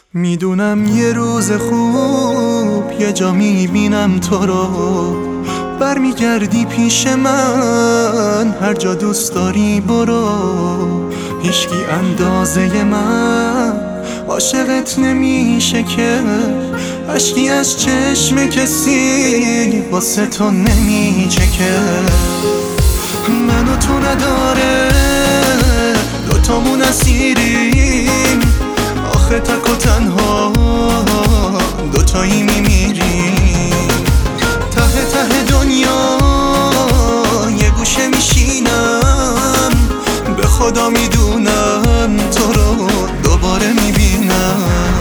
میدونم یه روز خوب یه جا میبینم تو رو، برمیگردی پیش من، هر جا دوست داری برو. هیچکی اندازه من عاشقت نمیشه که اشکی از چشم کسی واسه تو نمیچکه. من و تو نداره دوتامون اسیریم، آخه تک و تنها دوتایی میمیریم. ته ته دنیا یه گوشه میشینم، به خدا میدونم تو رو دوباره میبینم.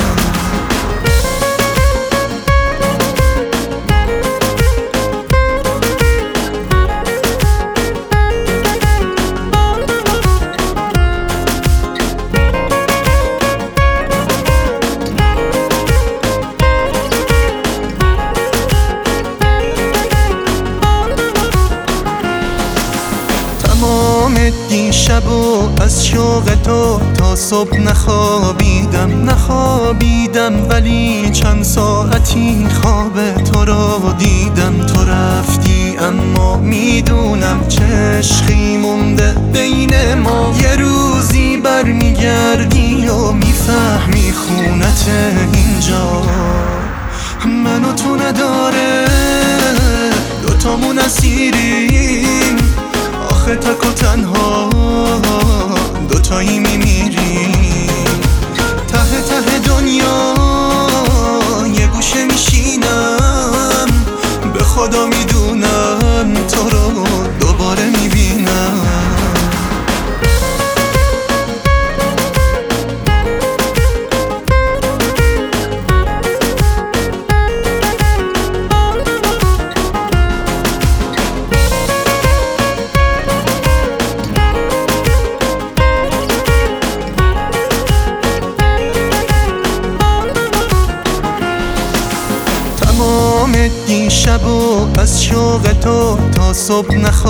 دیشب و از شوق تو تا صبح نخوابیدم، ولی چند ساعتی خواب تو رو دیدم. تو رفتی اما میدونم چه عشقی مونده بین ما، یه روزی برمیگردی و میفهمی خونت اینجا. من و تو نداره دوتامون اسیریم، آخه تک و تنها دوتایی میمیریم. ته ته دنیا یه گوشه میشینم، به خدا میدونم تو رو دوباره میبینم. دیشب و از شوق تو تا صبح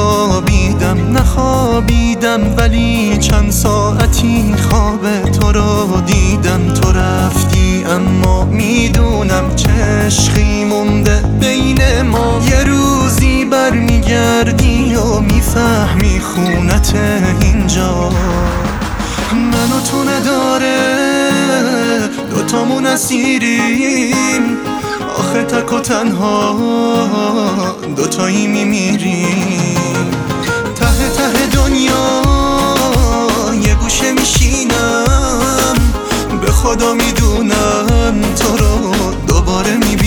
نخوابیدم، ولی چند ساعتی خواب تو رو دیدم. تو رفتی اما میدونم چه عشقی مونده بین ما، یه روزی برمیگردی و میفهمی خونت اینجا. من و تو نداره دوتامون اسیریم، آخه تک و تنها دوتایی میمیریم. ته ته دنیا یه گوشه میشینم، به خدا میدونم تو رو دوباره میبینم.